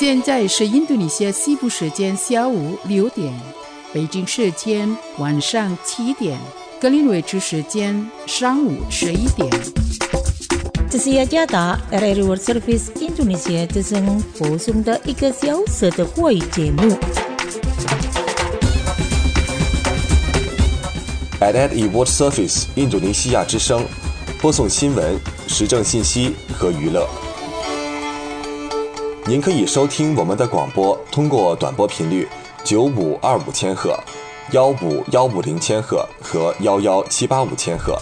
现在是印度尼西亚西部时间下午6点，北京时间晚上7点，格林威治时间上午11点。 这是雅加达 RRI World Service Indonesia 之声播送的1个小时的华语节目。 RRI World Service 印度尼西亚之声播送新闻、时政信息和娱乐。您可以收听我们的广播，通过短波频率9525千赫、15150千赫和11785千赫。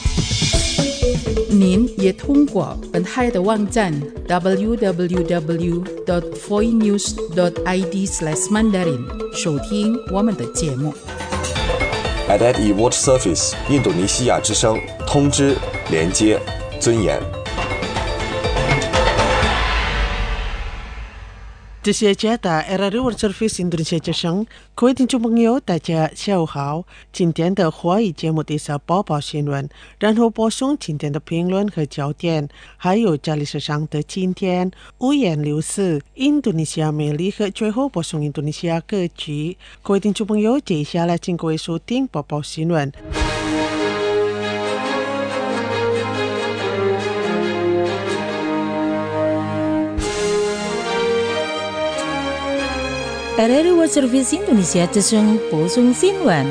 您也通过本台的网站 www.voinews.id/mandarin 收听我们的节目。 RRI World Service 印度尼西亚之声，通知、连接、尊严。 这是雅加达 RRI World Service 印度尼西亚之声，各位听众朋友，大家下午好。今天的华语节目第一播报新闻，然后播送今天的评论和焦点，还有家里时尚的今天五颜六色印度尼西亚美丽和最后播送印度尼西亚歌曲。各位听众朋友，接下来请各位收听播报新闻。 RRI World Service Indonesia 之声播送新闻。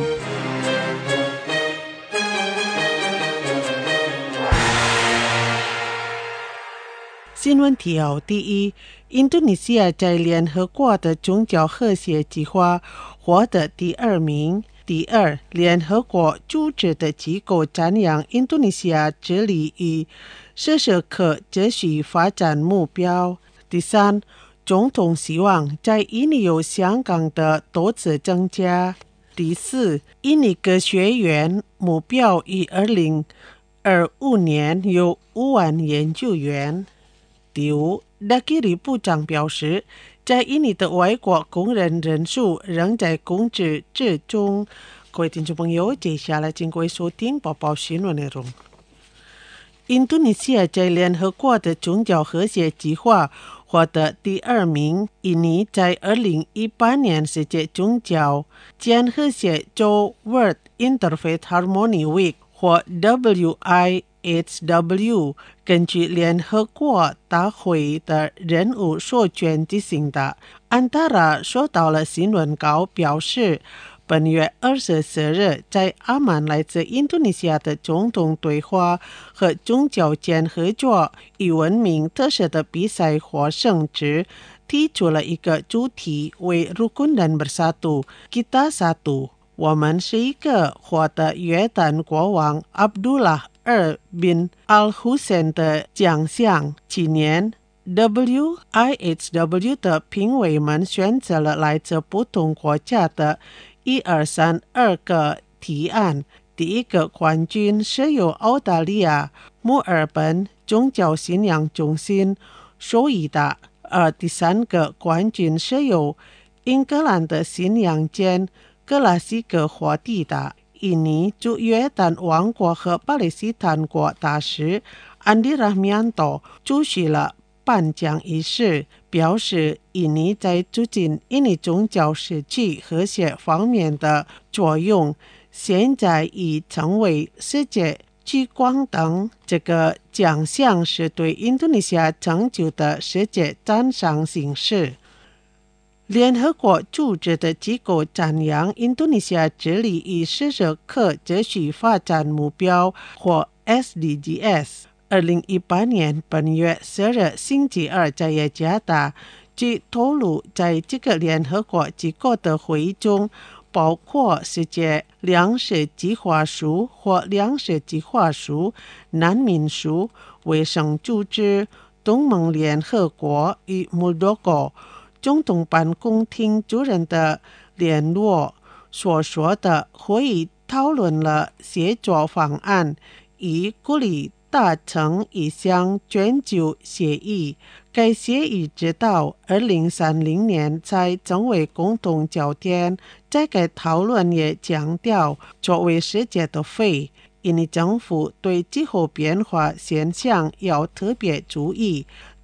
新闻提要：第一，印度尼西亚在联合国的宗教和谐计划获得第2名。第二，联合国组织的机构赞扬印度尼西亚致力于实现可持续发展目标。第三，总统希望在印尼有香港的投资增加。第四，印尼科学院目标于2025年有5万研究员。第五，达吉里部长表示，在印尼的外国工人人数仍在控制之中。各位听众朋友，接下来请各位收听播报新闻内容。印度尼西亚在联合国的宗教和谐计划获得第2名。印尼在2018年世界宗教间和谐周 World Interfaith Harmony Week 或 WIHW 根据联合国大会的任务授权进行的。Antara 收到了新闻稿表示，本月24日在阿曼来自印度尼西亚的总统对话和宗教间合作与文明特色的比赛获胜之提出了一个主题为 Rukun dan Bersatu Kita Satu， 我们是一个获得约旦国王 Abdullah bin al-Hussein 的奖项。今年WIHW 的评委们选择了来自不同国家的1232个提案。第一个冠军是由澳大利亚墨尔本宗教信仰中心授予的，而第3个冠军是由英格兰的信仰间格拉斯哥获得的。印尼驻约旦王国和巴勒斯坦国大使安迪拉米安多出席了颁奖仪式，表示印尼在促进印尼宗教社区和谐方面的作用现在已成为世界聚光灯。这个奖项是对印度尼西亚成就的世界赞赏形式。联合国组织的机构赞扬印度尼西亚致力于实现可持续发展目标或 SDGs。2018年本月10日星期二在雅加达据透露，在这个联合国机构的会议中，包括世界粮食计划署或粮食计划署、难民署、卫生组织、东盟联合国与摩洛哥总统办公厅主任的联络所说的会议讨论了协作方案，以鼓励达成一项全球协议。该协议直到2030年才成为共同焦点。在该讨论也强调，作为世界的肺，印尼政府对气候变化现象要特别注意。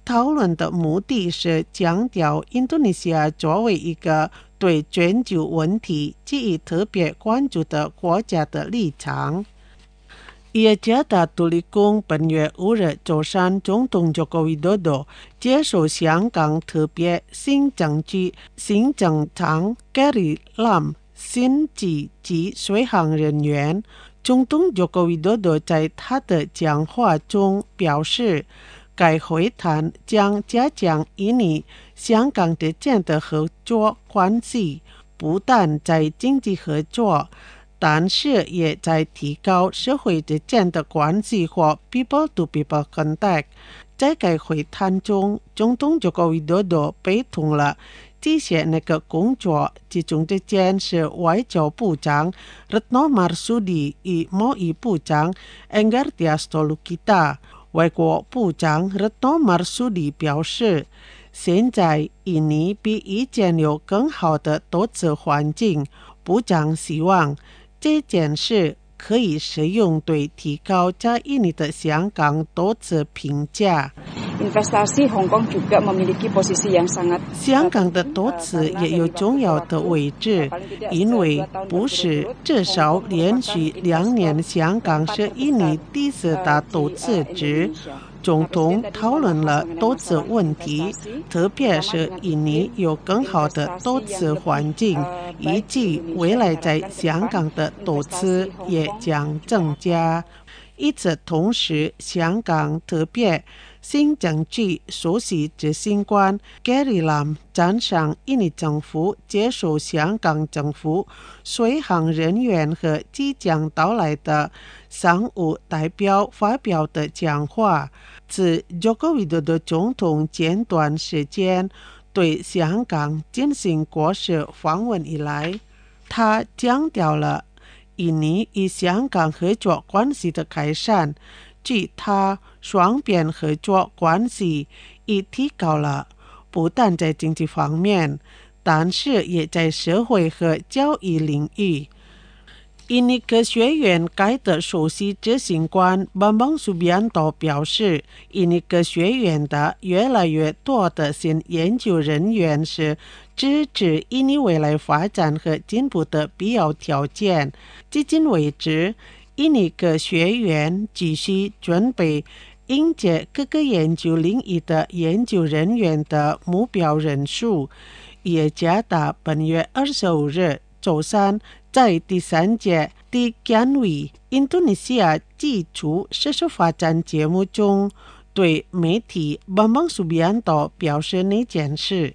讨论的目的是强调印度尼西亚作为一个对全球问题给予特别关注的国家的立场。雅加达独立宫本月5日周三，总统Joko Widodo接受香港特别行政区行政长 Carrie Lam 新籍及随行人员。总统Joko Widodo在他的讲话中表示，该会谈将加强印尼香港之间的合作关系，不但在经济合作，但是也在提高社会之间的关系或 people-to-people contact。在该会谈中，总统Joko Widodo陪同了这些工作，其中之间是外交部长 Retno Marsudi 与贸易部长 Enggartia Stolokita。外国部长 Retno Marsudi 表示，现在印尼比以前有更好的投资环境。部长希望这件事可以使用对提高在印尼的香港投资评价。 Investasi Hong Kong juga memiliki posisi yang sangat 香港的投资也有重要的位置，因为不是至少连续2年香港是印尼第4大投资值。总统讨论了投资问题，特别是印尼有更好的投资环境，以及未来在香港的投资也将增加。与此同时，香港特别行政区首席执行官 Carrie Lam 赞赏印尼政府接受香港政府随行人员和即将到来的商务代表发表的讲话。自Joko Widodo总统前段时间对香港进行国事访问以来，他强调了印尼与香港合作关系的改善，据他双边合作关系已提高了，不但在经济方面，但是也在社会和教育领域。印尼科学院该的首席执行官 Bambang Subianto 表示，印尼科学院的越来越多的新研究人员是支持印尼未来发展和进步的必要条件。至今为止，印尼科学院继续准备迎接各个研究领域的研究人员的目标人数。雅加达本月25日周三在第3届的甘维印度尼西亚基础设施发展节目中，对媒体 Bambang Subianto 表示那件事。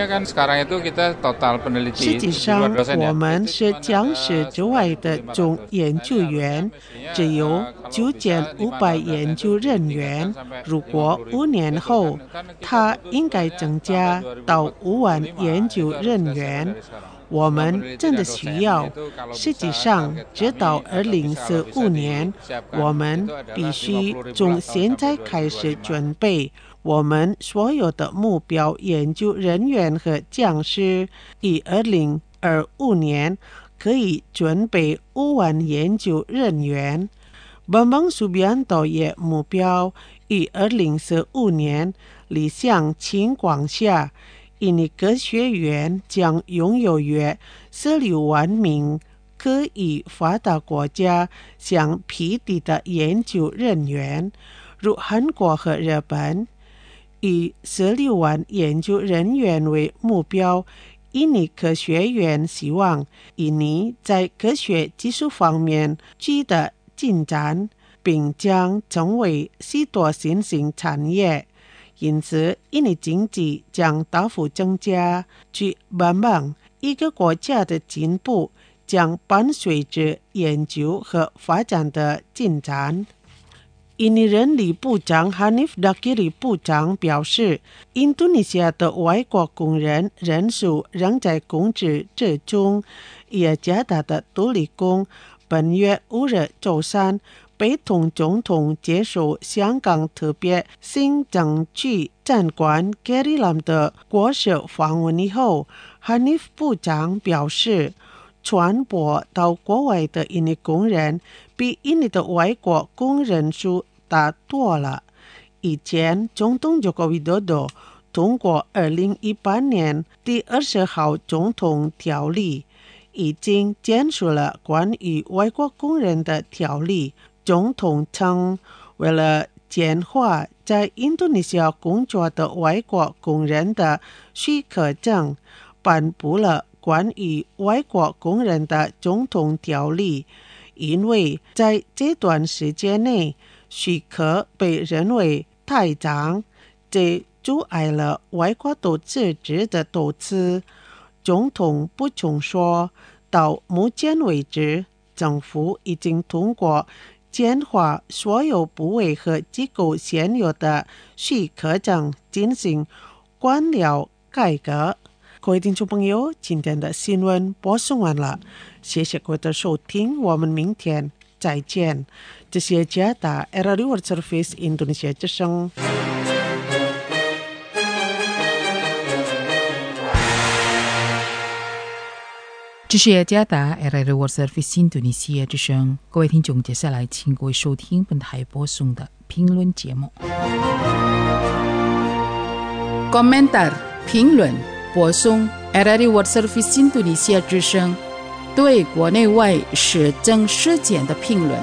实际上，我们是讲师之外的总研究员，只有9500研究人员。如果5年后，它应该增加到5万研究人员。我们真的需要，实际上直到2045年，我们必须从现在开始准备我们所有的目标研究人员和讲师，以2025年可以准备5万研究人员。Bambang Subianto 也目标于2045年理想情况下，印尼科学院将拥有约16万名可以发达国家相匹敌的研究人员，如韩国和日本。以16万研究人员为目标，印尼科学院希望印尼在科学技术方面取得进展，并将成为许多新兴产业。因此，印尼经济将大幅增加。据Bambang，一个国家的进步将伴随着研究和发展的进展。印尼人力部长 Hanif Dakiri 部长表示，印度尼西亚的外国工人人数仍在控制之中。雅加达的独立宫本月5日周三陪同总统接受香港特别行政区长官 Carrie Lam 的国事访问以后， Hanif 部长表示，传播到国外的印尼工人比印尼的外国工人数大多了。 以前总统Joko Widodo通过2018年第20号总统条例，已经签署了关于外国工人的条例。总统称，为了简化在印度尼西亚工作的外国工人的许可证，颁布了关于外国工人的总统条例。因为在这段时间内，许可被认为太长，这阻碍了外国投资者的投资。总统补充说，到目前为止，政府已经通过简化所有部位和机构现有的许可证进行官僚改革。各位听众朋友，今天的新闻播送完了，谢谢各位的收听，我们明天再见。这是加达 RRI World Service Indonesia 之声。 这是加达 RRI World Service Indonesia 之声。各位听众，接下来请各位收听本台播送的评论节目。Komentar 评论播送 RRI World Service Indonesia 之声对国内外时政事件的评论。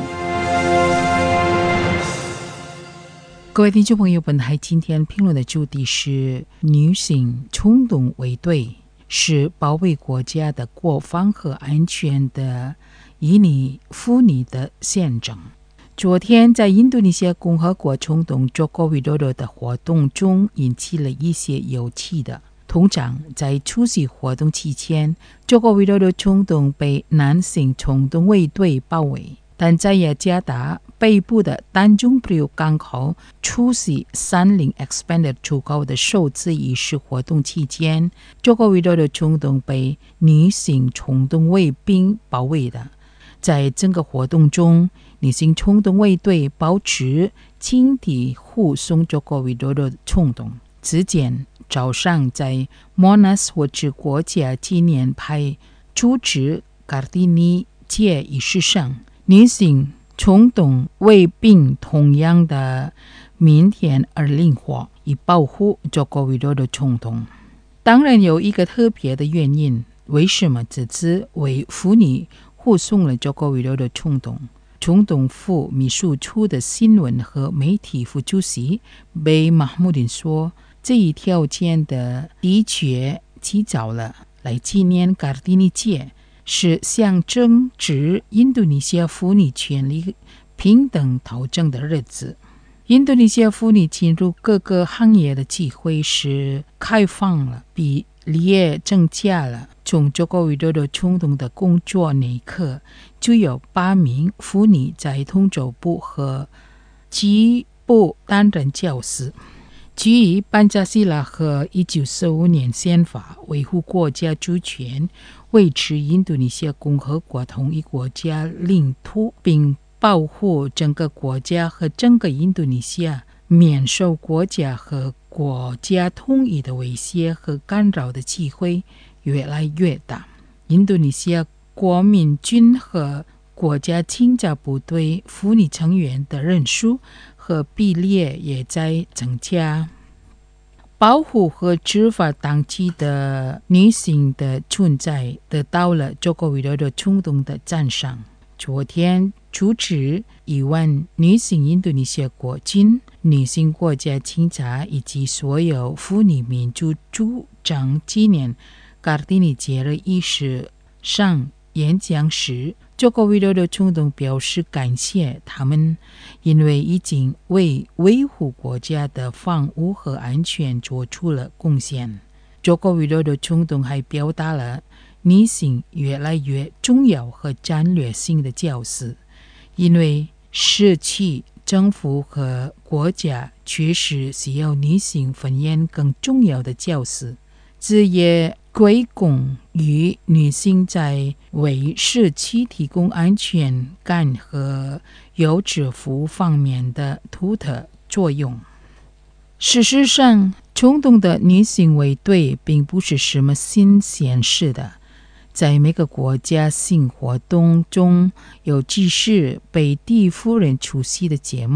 各位听众朋友，本台今天评论的主题是女性冲动为对，是保卫国家的国防和安全的以你妇女的宪政。昨天在印度尼西亚共和国总统 Joko Widodo 的活动中引起了一些有趣的。通常在出席活动期间 Joko Widodo 总统被男性冲动卫队包围，但在雅加达北部的丹中普里港口出席30 Expanded 出口的首次仪式活动期间 Joko Widodo 总统被女性冲动卫兵包围的。在整个活动中，女性冲动卫队保持倾体护送 Joko Widodo 总统。之前早上在 Monas 或者国家纪念牌主持 Kartini 节仪式上，女性冲动卫兵同样的腼腆而灵活，以保护 Joko Widodo 总统。当然有一个特别的原因，为什么这次为妇女护送了 Joko Widodo 总统？总统府秘书处的新闻和媒体副主席贝马穆丁说，这一条件的确起早了，来纪念卡蒂尼节，是象征着印度尼西亚妇女权利平等讨证的日子。印度尼西亚妇女进入各个行业的机会是开放了，比例也增加了。从Joko Widodo总统的工作那一刻，就有8名妇女在通州部和机部担任教师。基于班加西拉和1945年宪法，维护国家主权，维持印度尼西亚共和国统一国家领土，并保护整个国家和整个印度尼西亚免受国家和国家统一的威胁和干扰的机会越来越大。印度尼西亚国民军和国家清剿部队妇女成员的人数和比例也在增加。保护和执法当地的女性的存在得到了 Joko Widodo 总统的赞赏。昨天主持1万女性印度尼西亚国军、女性国家警察以及所有妇女民主主张纪念卡蒂尼节的仪式上演讲时， Joko Widodo 总统表示感谢他们，因为已经为维护国家的防务和安全做出了贡献。 Joko Widodo 总统还表达了女性越来越重要和战略性的角色，因为社区、政府和国家确实需要女性扮演更重要的角色。这也归功于女性在为社区提供安全感和优质服务方面的独特作用。事实上，冲动的女性卫队并不是什么新鲜事的，在每个国家性活动中，尤其是被第一夫人出席的节目，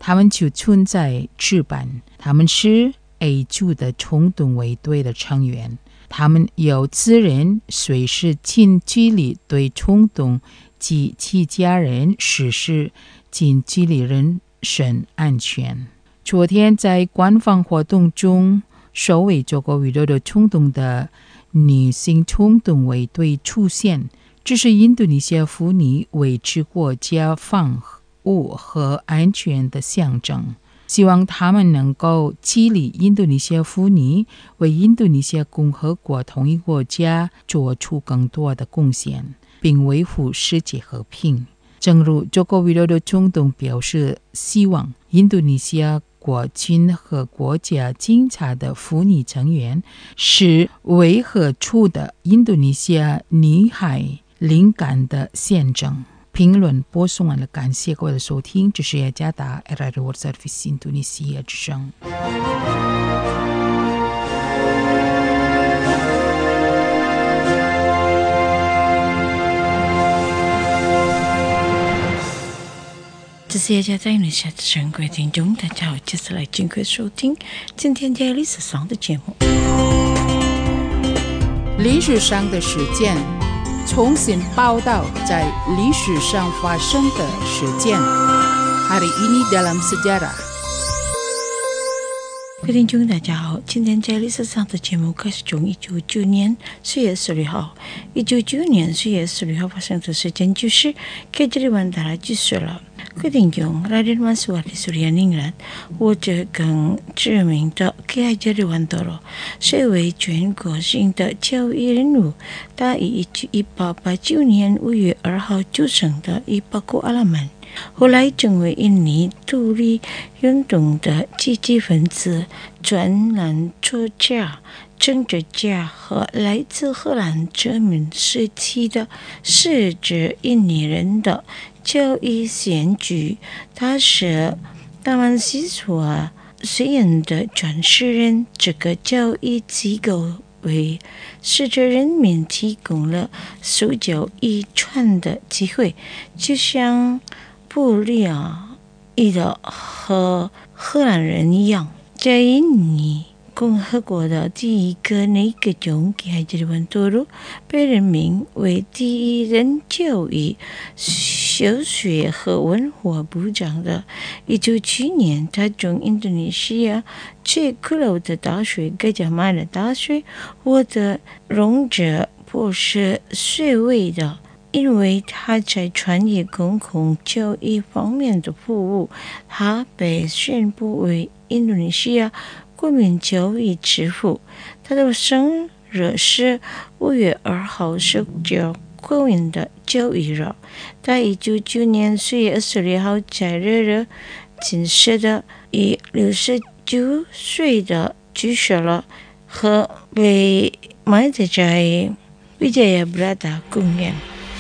他们就存在置办，他们是 A 组的冲动卫队的成员，他们有责任随时近距离对冲动及其家人实施近距离人身安全。昨天在官方活动中，首位中国遇到的冲动的女性冲动卫队出现，这是印度尼西亚妇女维持国家防务和安全的象征，希望他们能够激励印度尼西亚妇女为印度尼西亚共和国统一国家做出更多的贡献，并维护世界和平。正如中国维多多冲动表示，希望印度尼西亚国军和国家警察的妇女成员是维和处的印度尼西亚女孩灵感的见证。评论播送完了，感谢各位的收听，这是雅加达 RRI World Service 印度尼西亚之声。 这是雅加达印度尼西亚之声，各位听众大家好，接下来请各位收听今天在历史上的节目。 历史上的事件，重新报道在历史上发生的事件。Hari ini dalam sejarah。 各位听众大家好，今天在历史上的节目开始从1999年4月16号。1999年4月16号发生的事件就是Kejriwan打击死了。各位听众，Raden Maswari Suryaningrat或者更知名的 Kejriwan Doro 是位全国性的教育人物，他于1889年5月2号出生的巴库阿拉曼，后来成为印尼独立运动的积极分子、专栏作家、政治家和来自荷兰殖民时期的世界印尼人的教育先驱。他是达曼西所实验的创始人，这个教育机构为世界人民提供了受教育传的机会，就像布里伊的和荷兰人一样。在印尼共和国的第一个内阁中，Kejriwan Doro被任命为第一任教育、小学和文化部长的。1997年，他从印度尼西亚最古老的大学Gadjah Mada大学获得荣者博士学位的。因为他在专业公共教育方面的服务，他被宣布为印度尼西亚国民教育之父。他的生日是5月2号，是国民的教育日。他1999年4月26号在日日进士的，以69岁的去世了，和被埋在Wijayabhrata公园。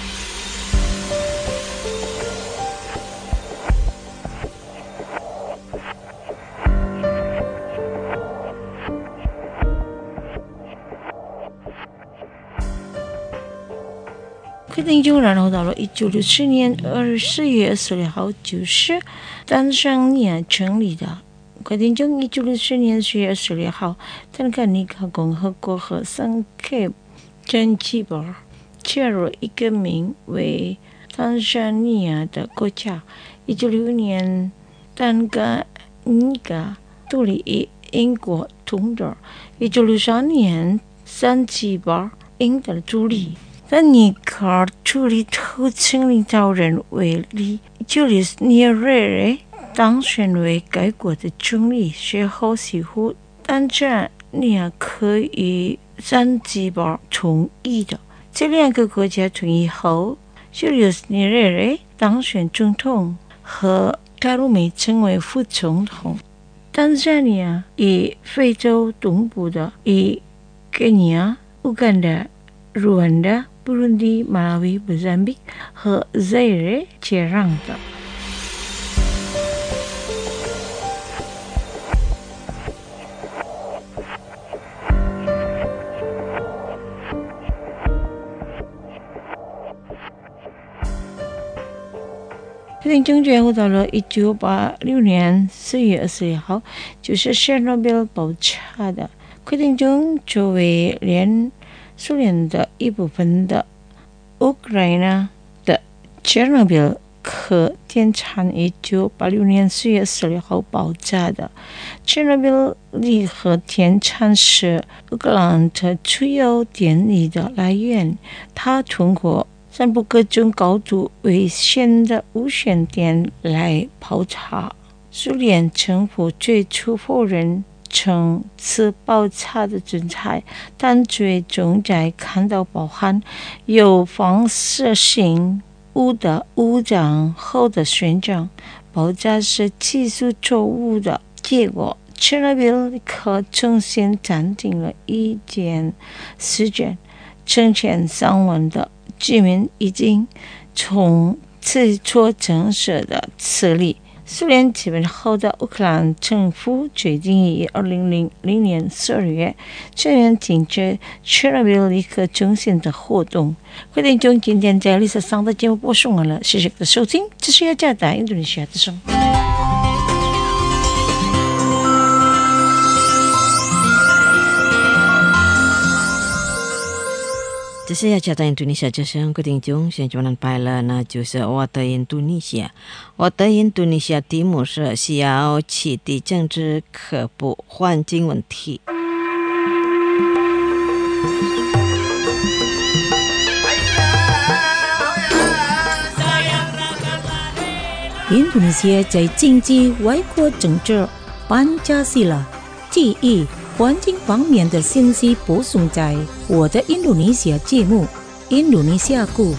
决定就然后到了1964年4月26号，就是坦桑尼亚成立的。决定就1964年4月26号，坦桑尼亚共和国和桑克zanzibar加入一个名为坦桑尼亚的国家。1965年，坦桑尼亚独立于英国统治。1963年，Zanzibar赢得了独立。但尼卡处理后成领导人为里，Julius Nyerere当选为该国的总理，随后几乎坦桑尼亚可与Zanzibar统一的。这两个国家统一后，Julius Nyerere当选总统，和卡鲁梅成为副总统。坦桑尼亚与非洲东部的以肯尼亚、乌干达、卢旺达、布隆迪、马拉维、莫桑比和zaire接壤的。 决定终结后，到了1986年4月21号，就是切尔诺贝利爆炸的决定中，作为苏联的一部分的乌克兰的切尔诺贝利核电厂1986年4月16号爆炸的。切尔诺贝利核电厂是乌克兰的主要电力的来源，它通过散布各种高度危险的无线电来爆炸。苏联政府最初否认此爆炸的存在，但最终在看到包含有放射性物的污染后的宣称爆炸是技术错误的结果。切尔诺贝利核中心暂停了一件事件，7300万的居民已经从此做震慑的此例。苏联解放后的乌克兰政府决定于2000年12月全面停止切尔诺贝利核中心的活动。决定中今天在历史上的节目播送完了，谢谢各位的收听，这是雅加达印度尼西亚之声。 这是雅加达印度尼西亚之声，各位听众，现在我拍了，那就是我的印度尼西亚。我的印度尼西亚题目是需要起地政治克服环境问题。 印度尼西亚在经济、外交、政治、班加西拉、记忆、环境方面的信息播送在我的印度尼西亚节目《印度尼西亚故》。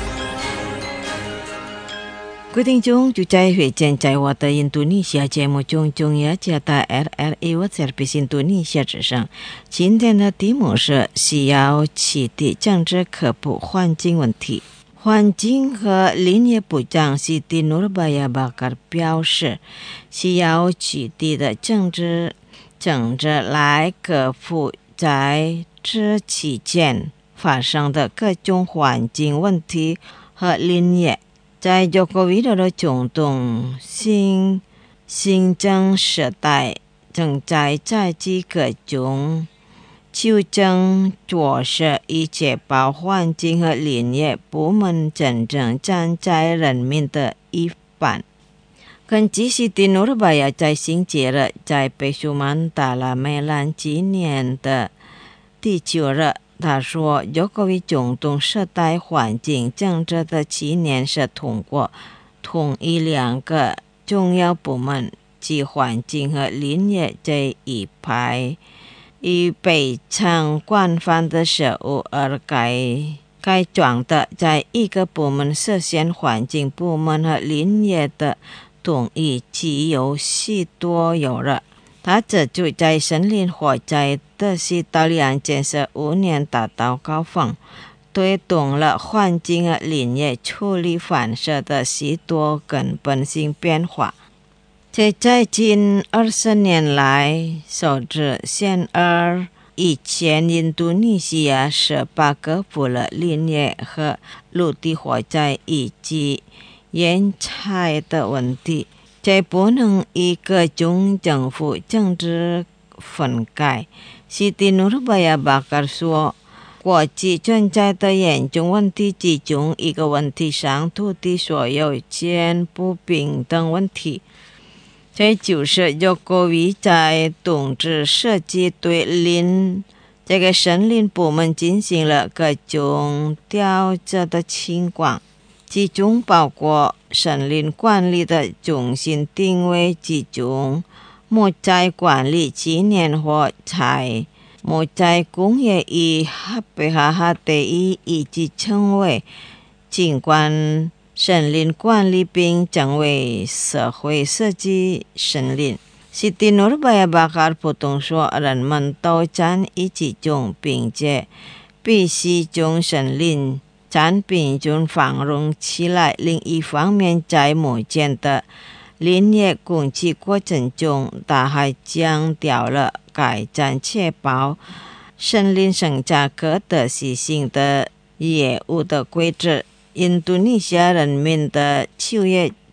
各位听众，就在会见在我的印度尼西亚节目中，中雅加达 RRA 我在印度尼西亚之声。今天的题目是需要起地政治克服环境问题。环境和林业部长西蒂努尔巴亚巴卡表示，需要起地的政治来克服在这期间发生的各种环境问题和林业。在中国遇到的中东新政时代，正在采取各种纠正措施，以确保环境和林业部门真正站在人民的一方。根据西蒂努尔巴亚在星期日在贝苏曼达拉梅兰纪念的地球日，他说，有关于中东时代环境政策的纪念是通过统一两个重要部门，即环境和林业这一派以非常广泛的事物而改装的，在一个部门实现环境部门和林业的统一具有许多诱人。他指出，在森林火灾的西岛两件事5年达到高峰，推动了环境和林业处理方式的许多根本性变化。这在近20年来首次显而易见，印度尼西亚是把克服了林业和陆地火灾以及烟害的问题。这不能以各种政府政治分开。西蒂努尔巴亚巴卡说，国际存在的严重问题其中一个问题上土地所有权不平等问题，这就是有关于在冬至设计对这个森林部门进行了各种调查的情况，其中包括森林管理的中心定位集中木材管理纪念或采木材工业以哈贝哈哈第一以及成为景观森林管理并成为社会设计森林。西蒂努尔巴亚巴卡普通说，人们都在一起中，并且必须将森林产品中繁荣起来。另一方面，在目前的林业供给过程中，他还强调了改善确保森林生产可得实行的业务的规则。印度尼西亚人民的9月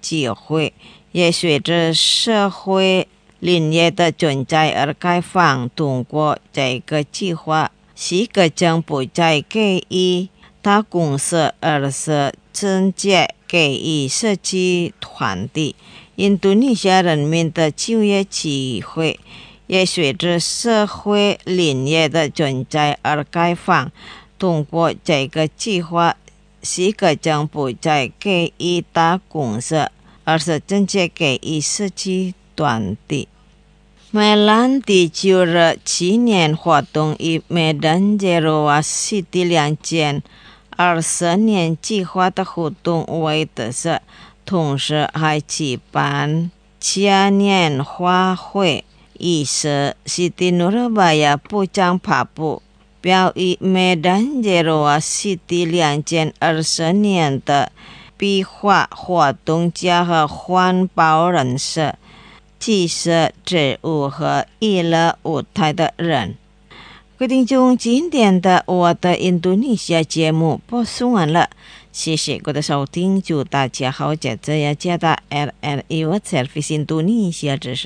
机会，也随着社会林业的存在而开放。通过这个计划，是各政不再给予大公司，而是直接给予设计团体。印度尼西亚人民的就业机会也随着社会林业的存在而开放。通过这个计划，是各政不再给予大公司，而是直接给予设计团体。梅兰第9日纪念活动以梅丹杰罗瓦西蒂2件20年计划的活动为特色，同时还举办嘉年华会，以是Siti Nurubaya部长发布表以梅丹杰罗瓦西蒂2件20年的壁画活动家和环保人士、记者、植物和娱乐舞台的人。各位听众，今天的我的印度尼西亚节目播送完了，谢谢各位的收听，祝大家好，接着要接到 RRI World Service 印度尼西亚之声。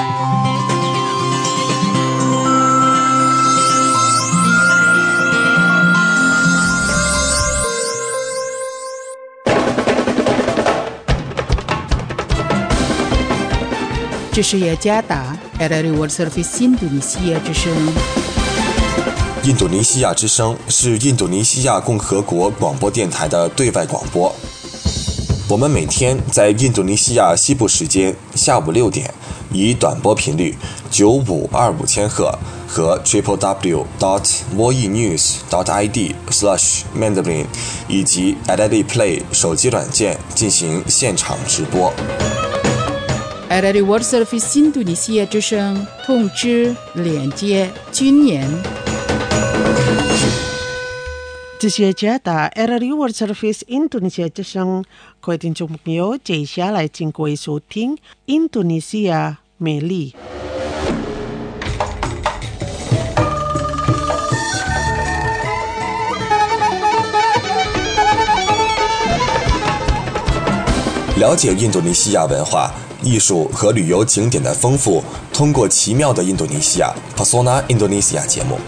这是雅加达 RRI World Service 印度尼西亚之声。 印度尼西亚之声是印度尼西亚共和国广播电台的对外广播。我们每天在印度尼西亚西部时间下午6点，以短波频率9525千赫和 www.voenews.id/mandarin 以及 RRI Play 手机软件进行现场直播。 RRI World Service 印度尼西亚之声通知连接军演。 这是加达 RRI World Service 印度尼西亚之声，各位听众朋友，接下来请各位收听印度尼西亚美丽。 了解印度尼西亚文化、艺术和旅游景点的丰富，通过奇妙的印度尼西亚 Pesona Indonesia 节目。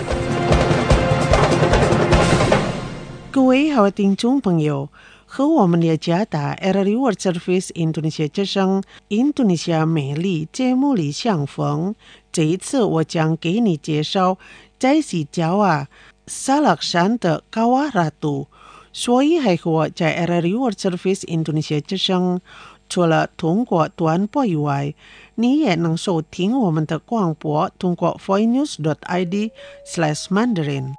各位好听众朋友，和我们的加达 RRI World Service 印度尼西亚之声印度尼西亚美丽节目里相逢。这一次我将给你介绍在西爪哇萨拉克山的高瓦拉杜。所以还和我在 RRI World Service 印度尼西亚之声，除了通过短波以外，你也能收听我们的广播，通过 voenews.id/mandarin。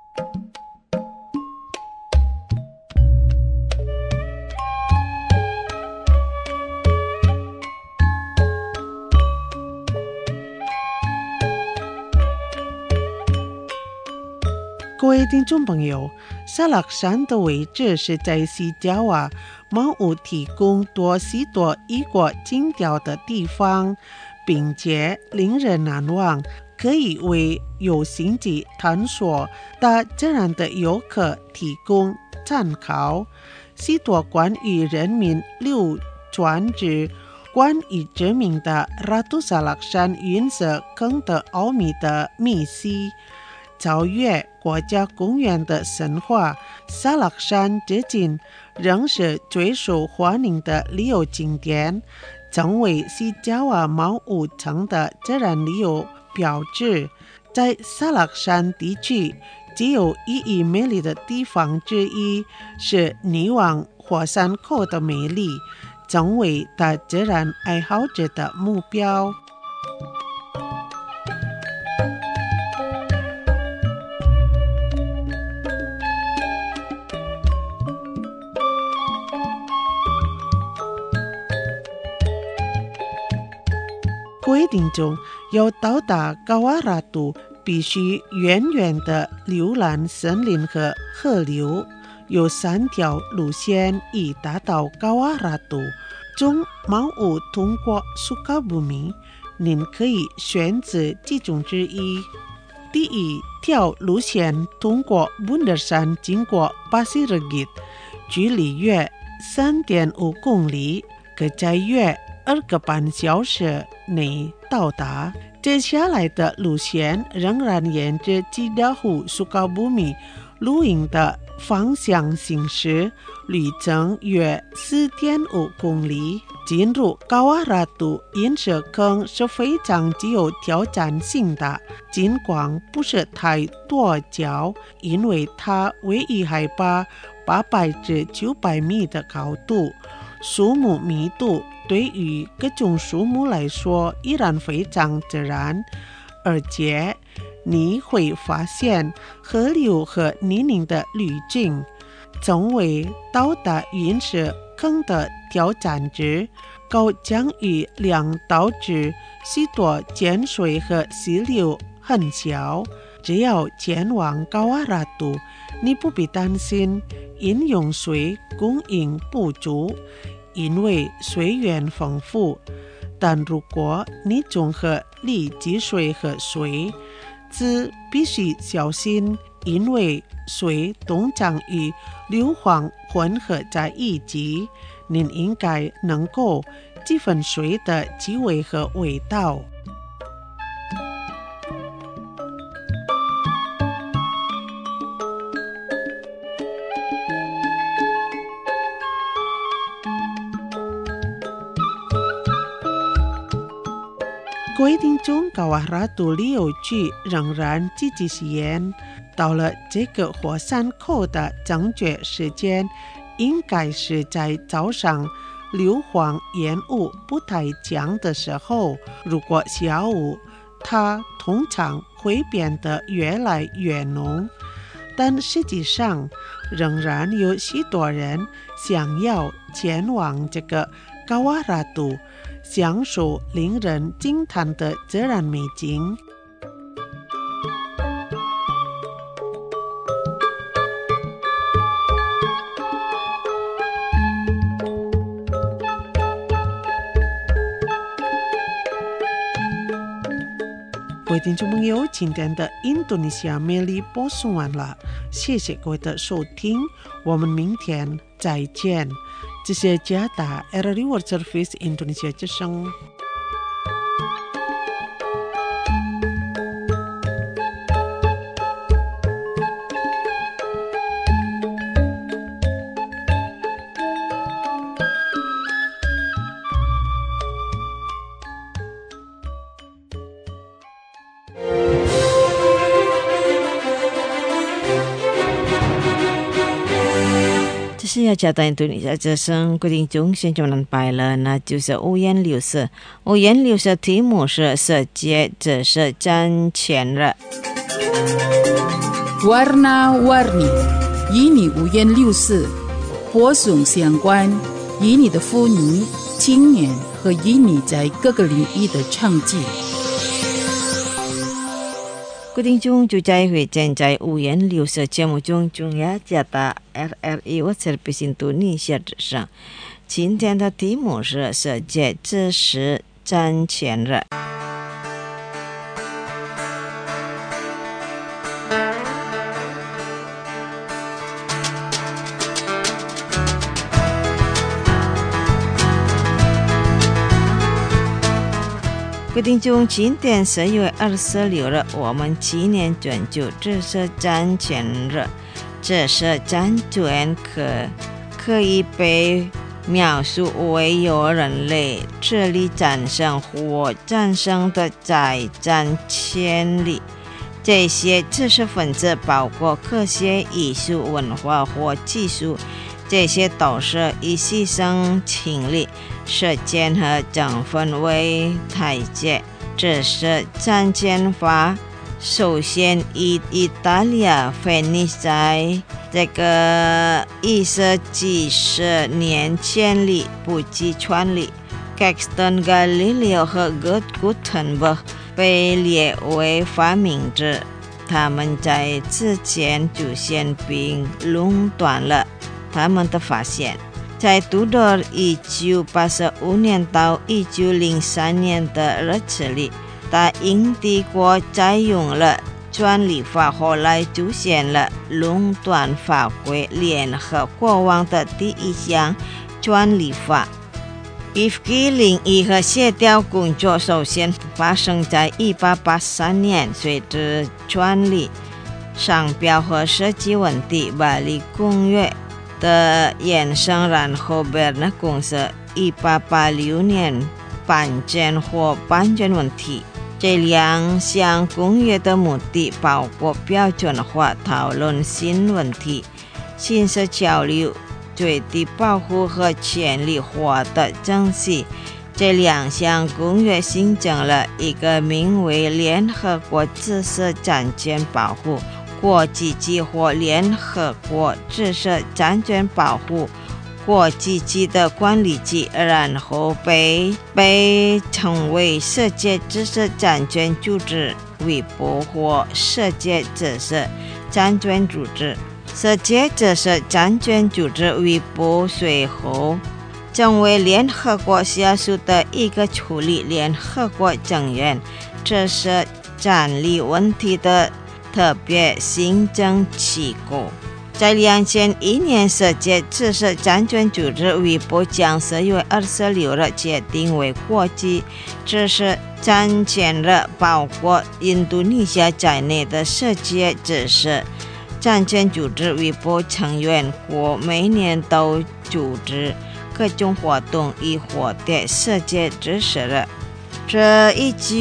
各位听众朋友，萨拉克山的位置是在西爪哇，毛屋提供多许多异国情调的地方，并且令人难忘，可以为有兴趣探索大自然的游客提供参考。许多关于人民流传至关于知名的Ratu萨拉克山陨石坑的奥秘的密西，超越国家公园的神话，萨拉克山至今仍是最受欢迎的旅游景点，成为西爪哇毛屋城的自然旅游标志。在萨拉克山地区，只有意义美丽的地方之一是尼旺火山口的美丽，成为大自然爱好者的目标。规定中，要到达高瓦拉杜，必须远远地浏览森林和河流。有3条路线以达到高瓦拉杜。从毛屋通过苏卡布米，您可以选择其中之一。第一条路线通过bun德山，经过巴西热吉，距离约3.5公里。 可在约2个半小时内到达。接下来的路线仍然沿着基德湖苏高布米露营的方向行驶，旅程约 4.5 公里。进入高瓦拉杜饮食坑是非常具有挑战性的，尽管不是太多脚，因为它位于海拔800至900米的高度，树木密度对于各种树木来说依然非常自然，而且你会发现河流和泥泞的滤镜。成为到达陨石坑的挑战值高将于2导致许多减水和溪流很小。只要前往高瓦拉杜，你不必担心饮用水供应不足，因为水源丰富。但如果你综合利积水和水，则必须小心，因为水通常与硫磺混合在一起，您应该能够区分水的气味和味道。各位听众，高瓦拉杜旅游局仍然积极实验。到了这个火山口的正确时间，应该是在早上硫磺烟雾不太强的时候。如果下午，它通常会变得越来越浓。但实际上，仍然有许多人想要前往这个高瓦拉杜，享受令人惊叹的自然美景。各位听众朋友，今天的印度尼西亚魅力播送完了，谢谢各位的收听，我们明天再见。这是加达 RRI World Service 印度尼西亚之声。 是要加到印度尼西亚之声，各位听众现在能拜了，那就是五颜六色。五颜六色题目是世界知识展前了。 Warna-warni， 与你五颜六色，播送相关，与你的妇女、青年和与你在各个领域的成绩。 各位听众，就在会正在五颜六色节目中，中央加达 RRI World Service 印度尼西亚之声。今天的题目是世界知识展前了。各位听众，今天10月26日，我们纪念全球知识展前日。知识展前可以被描述为由人类智力战胜或战胜的再战潜力。这些知识分子包括科学、艺术、文化或技术，这些都是以牺牲精力、时间和成本为代价。知识展前法首先以意大利腓尼在这个140年建立，不计传力。Caxton、Galileo 和Gutenberg被列为发明者，他们在之前就先并垄断了他们的发现。在tudor 1985年到1903年的日子里，大英帝国采用了专利法，后来出现了垄断法规。联合国王的第一项专利法伊吉灵异和协调工作首先发生在1883年，随着专利、商标和设计问题、巴黎公约的衍生，然后贝纳公司1886年颁证或颁证问题。这两项公约的目的包括标准化、讨论新问题、信息交流、最低保护和权利化的争取。这两项公约形成了一个名为联合国知识产权保护国际机或联合国知识产权保护国际机的管理机，然后被称为世界知识产权组织微博或世界知识产权组织。世界知识产权组织微博随后成为联合国下属的一个处理联合国成员知识权利问题的特别行政机构。在2001年，世界知识产权组织微博将4月26日决定为国际知识产权日，包括印度尼西亚在内的世界知识产权组织微博成员国每年都组织各种活动以获得世界知识日。这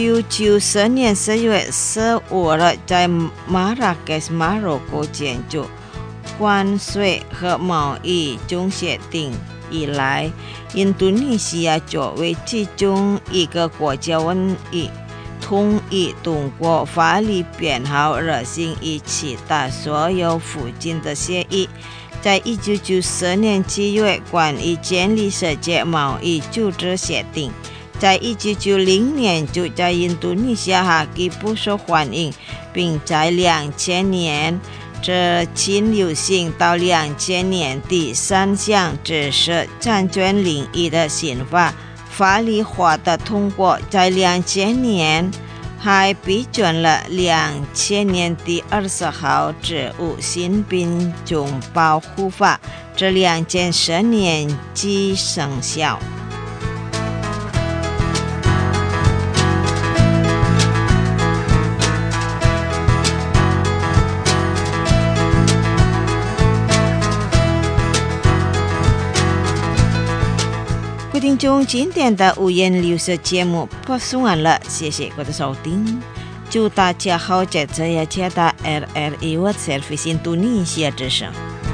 1994年4月15日在马拉喀什摩洛哥签署关税和贸易总协定以来，印度尼西亚作为其中一个国家唯一同意通过法律编号热线以取代所有附近的协议。在1994年7月关于建立世界贸易组织协定，在1990年就在印度尼西亚哈基不受欢迎，并在2000年这经流行到2000年第3项知识产权领域的新法律化的通过，在2000年还批准了2000年第20号植物新品种保护法，这2010年即生效。听众，今天的五颜六色节目播送完了，谢谢各位的收听，祝大家好在这一切的 RRI World Service Indonesia 之声。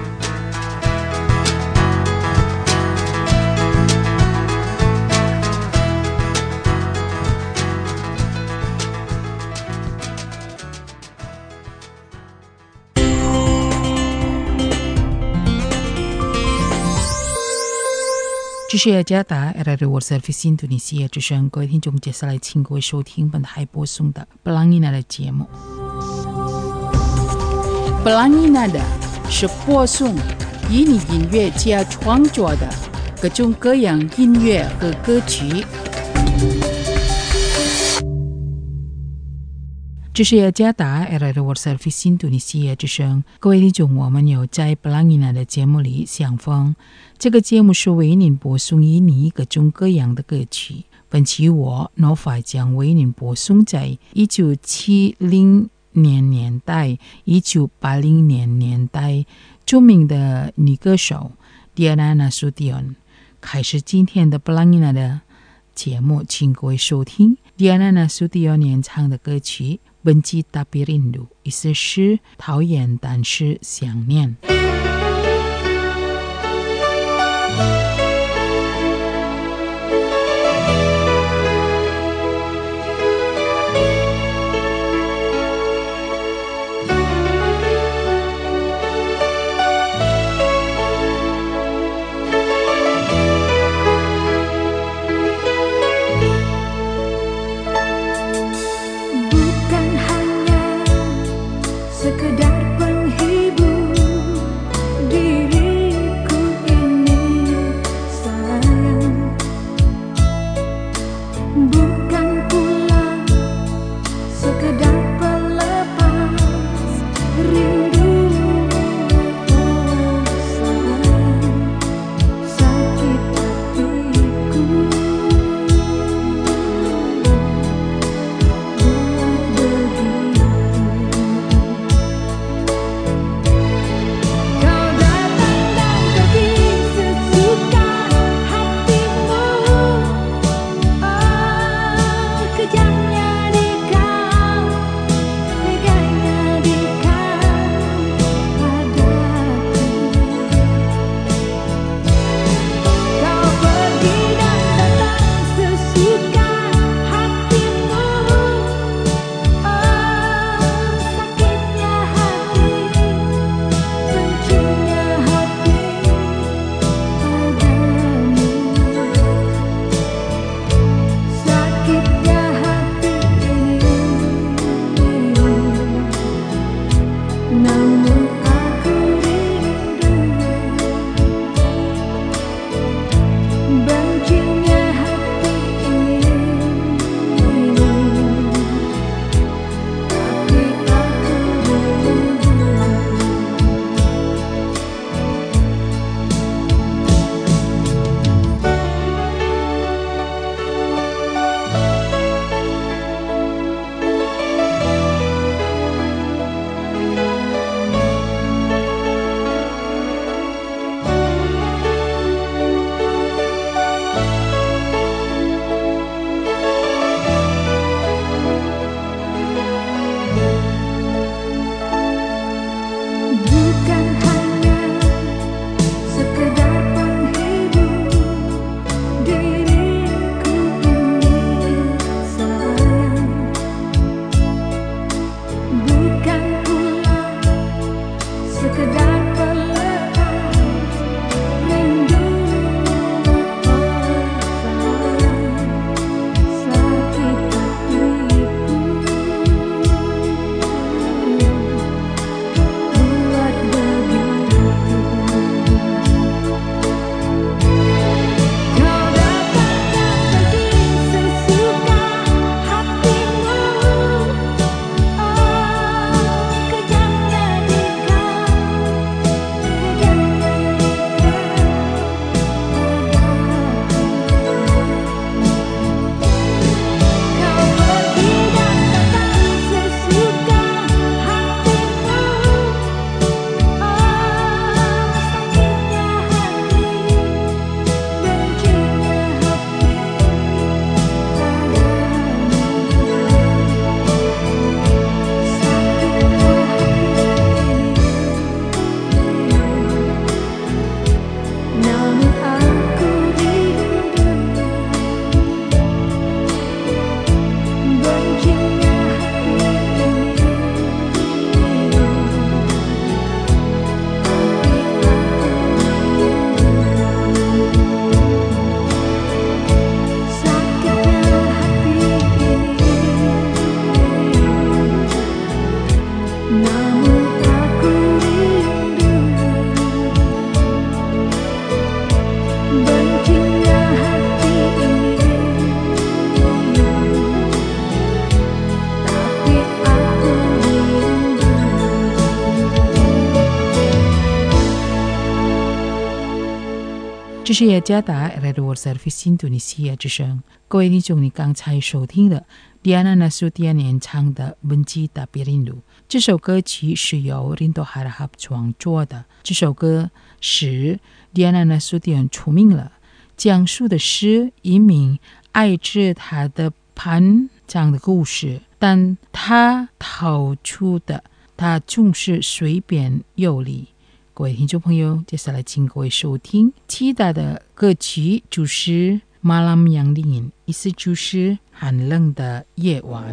这是雅加达 RRI World Service Indonesia 之声，各位听众，接下来请各位收听本台播送的 Pelangi Nada 节目。Pelangi Nada 是播送以你音乐家创作的各种各样音乐和歌曲。这是雅加达 RRI World Service Indonesia 之声，各位听众，我们有在 Pelangi Nada 节目里相逢。这个节目是为您播送以你各种各样的歌曲。本期我 Nova 将为您播送在1970年代、1980年代著名的女歌手 Diana Nasution。开始今天的 Pelangi Nada 节目，请各位收听 Diana Nasution 演唱的歌曲Benci Tapi Rindu， 意思是讨厌但是想念。 Sekedar penghibur diriku ini 这是雅加达 Radio World Service 印度尼西亚之声。各位听众，你刚才收听的Diana Nasution 演唱的《Benci Tapi Rindu》，这首歌曲是由 Rinto Harahap 创作的。这首歌使 Diana Nasution 出名了，讲述的是一名爱着他的班长的故事，但他逃出的，他总是随便游离。各位听众朋友，接下来请各位收听其他的歌曲，就是Malam yang dingin， 意思就是寒冷的夜晚。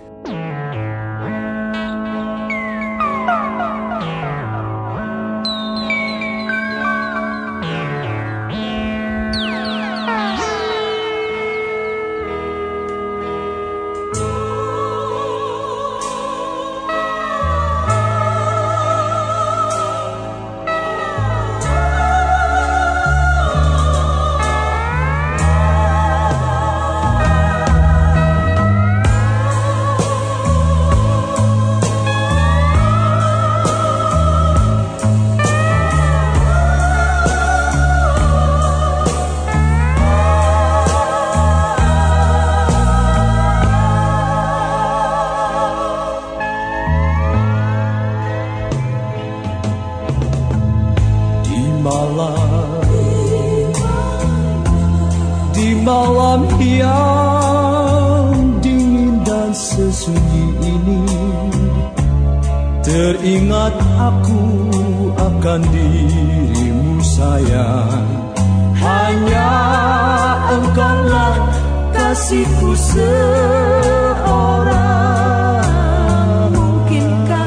Di malam yang dingin dan sesunyi ini, teringat aku akan dirimu sayang. Hanya engkaulah kasihku seorang. Mungkinkah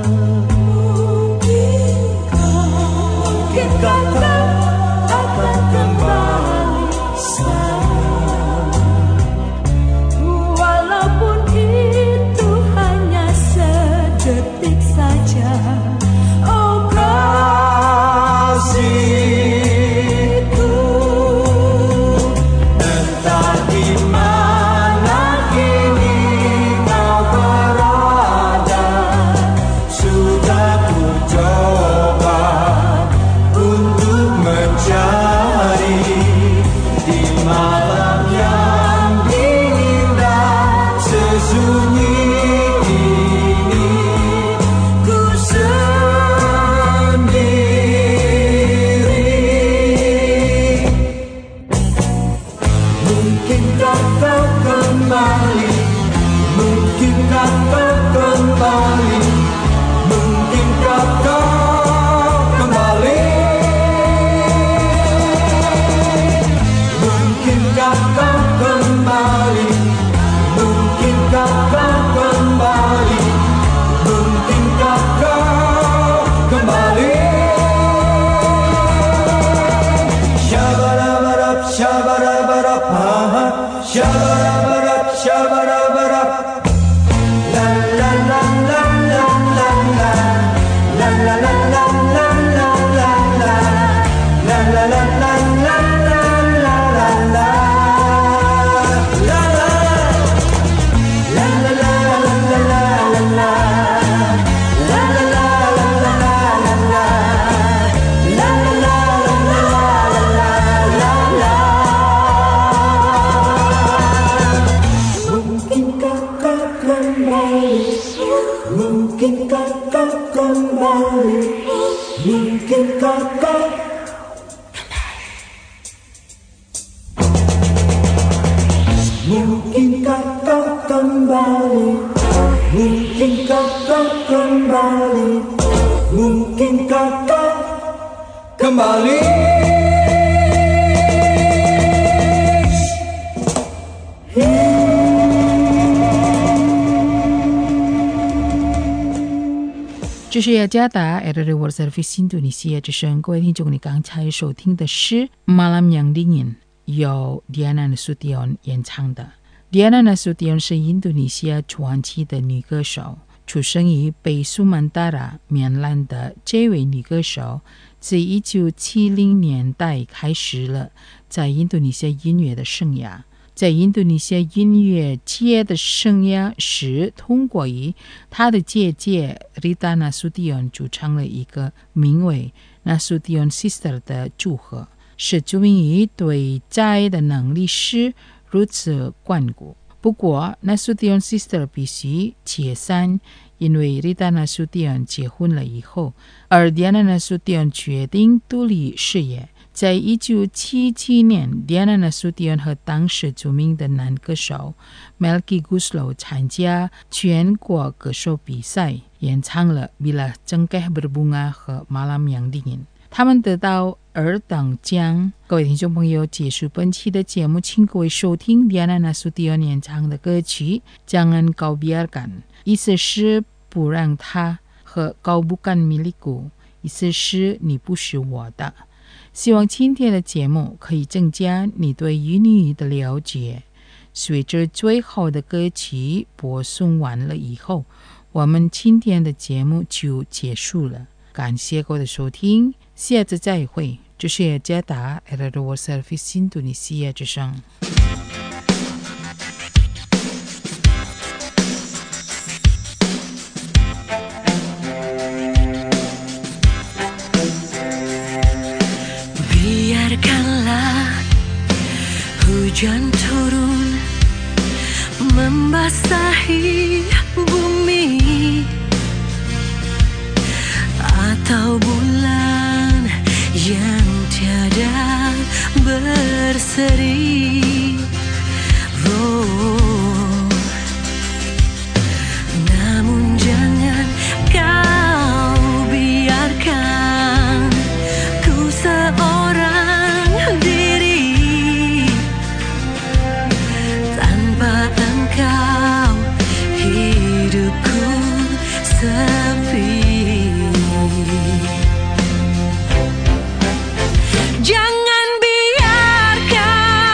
kau akan kembali sayang, walaupun itu hanya sedetik saja. Oh kasihku, entah di mana kini kau berada, sudah ku coba untuk mencari di malam yang dingin dan sesunyi ini, ku sendiri. Mungkinkah kau kembali? Mungkinkah kau kembali? Mungkinkah kau kembali? Mungkinkah kau kembali? Mungkinkah kau kembali? Mungkinkah kau kembali? Shabarabarab, shabarabarab, shabarabarab, shabarabarab. La la la la la la la. La la la la la la la la. La la la la la la la la la. La la. La la la la la la la. La la la la la la la. La la la la la la la. Mungkinkah kau kembali? Mungkinkah kau kembali? Mungkinkah kau Mungkinkah kau kembali? Mungkinkah kau kembali? Mungkinkah kau kembali? 这是雅加达 Radio World Service 印度尼西亚之声。各位听众，你刚才收听的是 Malam yang dingin， 由 Diana Nasution 演唱的。Diana Nasution 是印度尼西亚传奇的女歌手，出生于北苏曼达拉缅兰的这位女歌手，自1970年代开始了在印度尼西亚音乐的生涯。在印度尼西亚音乐界的生涯是通过与他的姐姐 Rita Nasution 组成了一个名为 Nasution Sister 的组合。 使朱明仪对债的能力是如此顽固。不过 Nasution Sister 必须解散，因为 Rita Nasution 结婚了以后，而 Diana Nasution 决定独立事业。在1977年 Diana Nasution 和当时著名的男歌手 Melky Guslo 参加全国歌手比赛，演唱了 Bila Cengkeh Berbunga 和 Malam Yang Dingin， 他们得到2等奖。各位听众朋友，结束本期的节目，请各位收听 Diana Nasution 演唱的歌曲 Jangan Kau Biarkan， 意思是不让他，和 Kau Bukan Milikku， 意思是你不是我的。希望今天的节目可以增加你对印度语的了解。随着最后的歌曲播送完了以后，我们今天的节目就结束了。感谢各位的收听，下次再会。这是雅加达 Radio Service Indonesia 之声。 Biarkanlah hujan turun membasahi bumi, atau bulan yang tiada berseri. Namun jangan kau biarkan ku seorang diri, tanpa engkau hidupku sepi. Jangan biarkan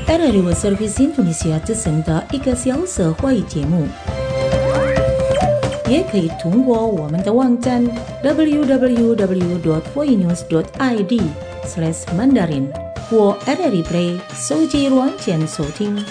RRI World Service Indonesia 之声的1个小时华语节目，也可以通过我们的网站 www.voinews.id/Mandarin 或 RRI Play 手机软件收听。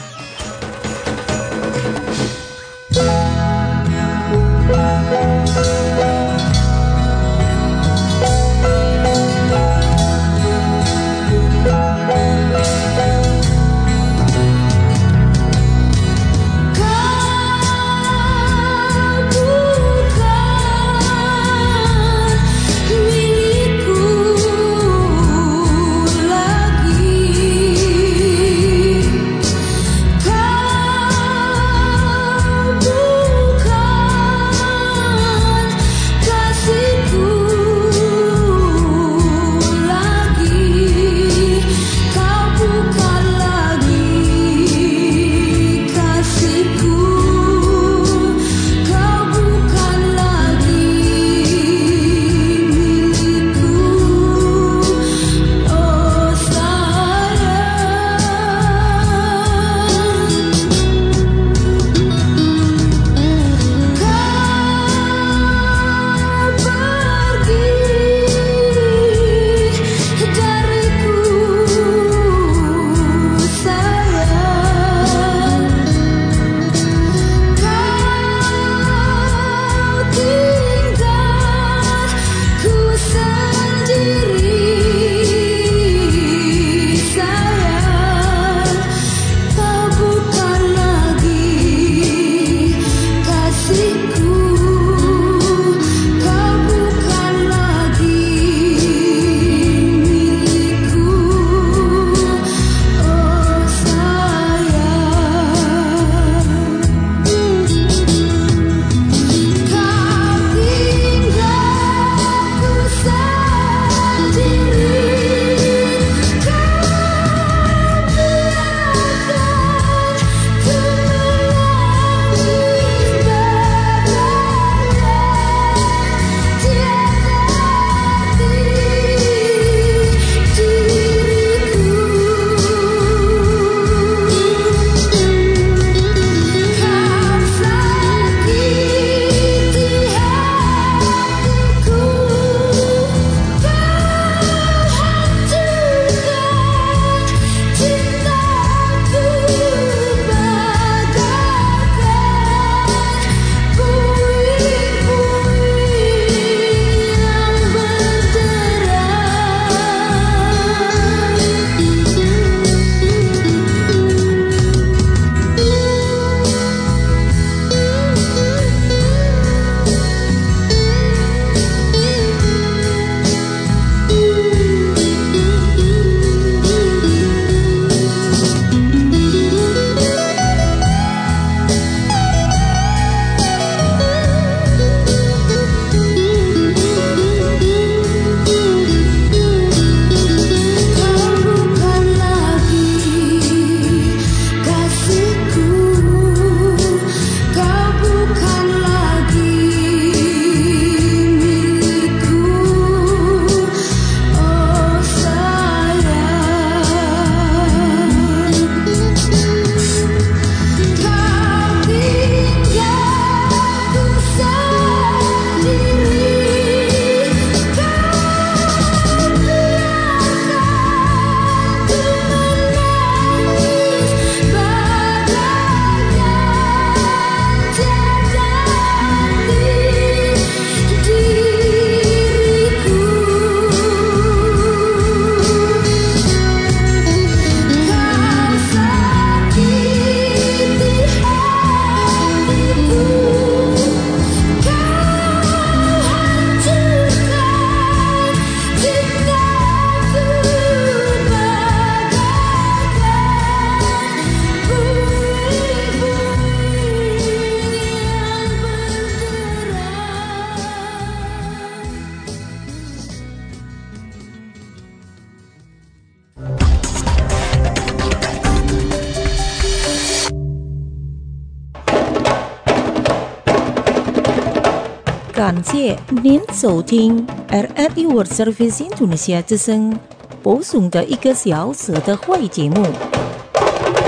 感谢您收听 RRI World Service Indonesia 之声播送的1个小时的会节目。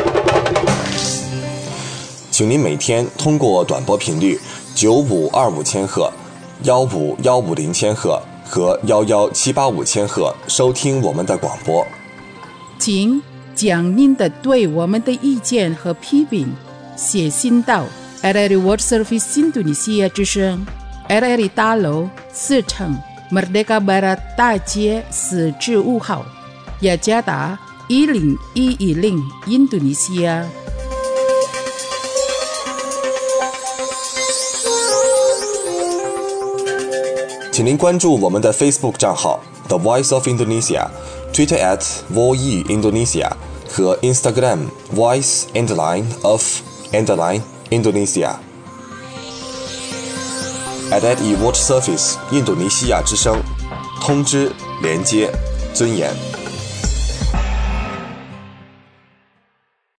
请您每天通过短波频率9525千赫、15150千赫和11785千赫收听我们的广播。 请将您的对我们的意见和批评写信到 RRI World Service Indonesia 之声 RRI 大楼4层 Merdeka Barat 大街4至5号，雅加达10110 Indonesia。 请您关注我们的 Facebook 账号 The Voice of Indonesia、Twitter @VOE Indonesia 和 Instagram Voice_of_Indonesia。RRI World Service 印度尼西亚之声，通知、连接、尊严。